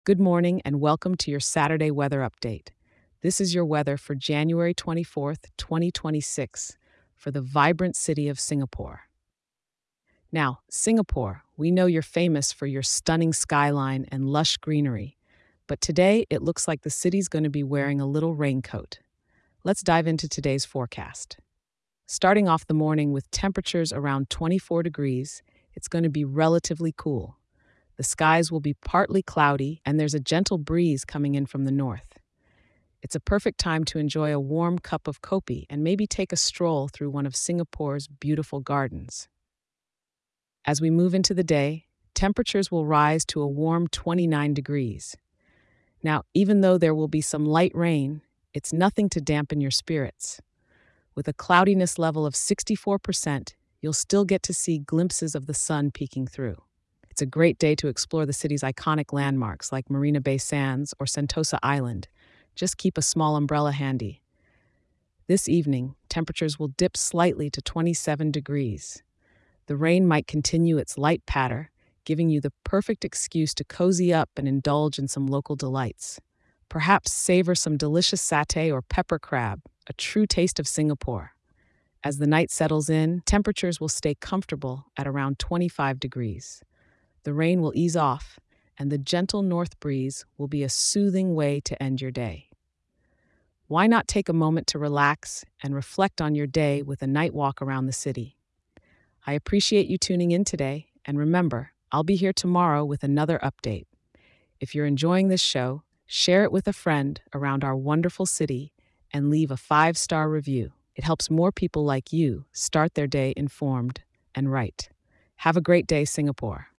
Good morning and welcome to your Saturday weather update. This is your weather for January 24th, 2026, for the vibrant city of Singapore. Now, Singapore, we know you're famous for your stunning skyline and lush greenery, but today it looks like the city's going to be wearing a little raincoat. Let's dive into today's forecast. Starting off the morning with temperatures around 24 degrees, it's going to be relatively cool. The skies will be partly cloudy, and there's a gentle breeze coming in from the north. It's a perfect time to enjoy a warm cup of kopi and maybe take a stroll through one of Singapore's beautiful gardens. As we move into the day, temperatures will rise to a warm 29 degrees. Now, even though there will be some light rain, it's nothing to dampen your spirits. With a cloudiness level of 64%, you'll still get to see glimpses of the sun peeking through. It's a great day to explore the city's iconic landmarks like Marina Bay Sands or Sentosa Island. Just keep a small umbrella handy. This evening, temperatures will dip slightly to 27 degrees. The rain might continue its light patter, giving you the perfect excuse to cozy up and indulge in some local delights. Perhaps savor some delicious satay or pepper crab, a true taste of Singapore. As the night settles in, temperatures will stay comfortable at around 25 degrees. The rain will ease off, and the gentle north breeze will be a soothing way to end your day. Why not take a moment to relax and reflect on your day with a night walk around the city? I appreciate you tuning in today, and remember, I'll be here tomorrow with another update. If you're enjoying this show, share it with a friend around our wonderful city and leave a 5-star review. It helps more people like you start their day informed and right. Have a great day, Singapore.